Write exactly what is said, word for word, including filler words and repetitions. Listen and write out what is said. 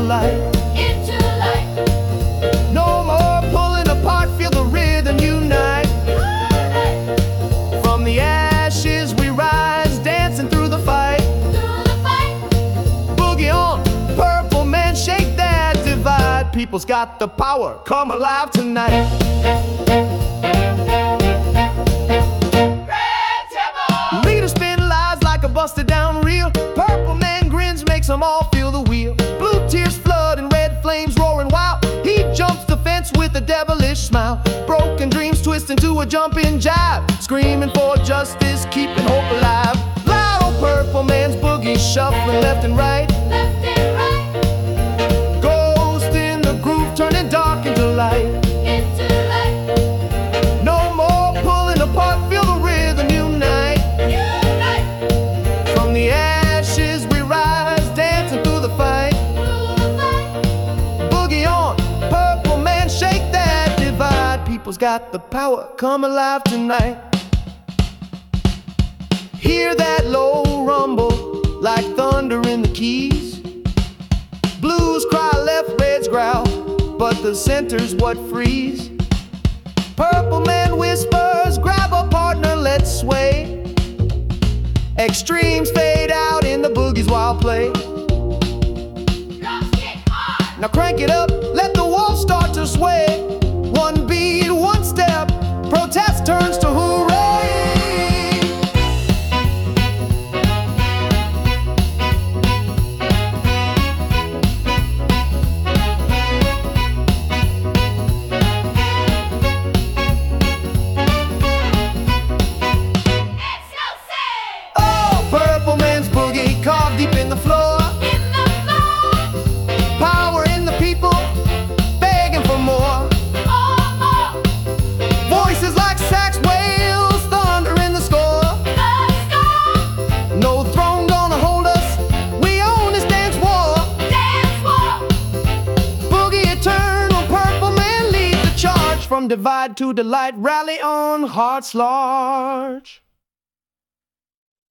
light. Into the light. No more pulling apart, feel the rhythm unite. From the ashes we rise, dancing through the fight. Through the fight. Boogie on, Purple Man, shake that divide. People's got the power, come alive tonight. Leaders spin lies like a busted down reel. Purple Man grins, makes them all feel the wheel. Blue tears flood and red flames roaring wild. He jumps the fence with a devilish smile. Broken dreams twist into a jumping jive. Screaming for justice, keeping hope alive. Loud old Purple Man's boogie shuffling left and right. Left and right. Ghost in the groove, turning dark into light. Into the light. No more pulling apart, feel the rhythm unite. Unite. From the ashes we rise, dancing through the fight. Through the fight. Boogie on, Purple Man, shake that divide. People's got the power, come alive tonight. Hear that low rumble, like thunder in the keys. Blues cry left, reds growl, but the center's what frees. Purple Man whispers, grab a partner, let's sway. Extremes fade out in the boogie's wild play. Drums get hard. Now crank it up, let the walls start to sway. One beat, one step, protest turns to hooray. It's no say. Oh, Purple Man's boogie carved deep in the floor. In the floor. Power in the people, begging for more. More, more. Voices like sax wails, thunder in the score. The score. No throne gonna hold us, we own this dance war. Dance war. Boogie eternal, Purple Man lead the charge. From divide to delight, rally on, hearts large.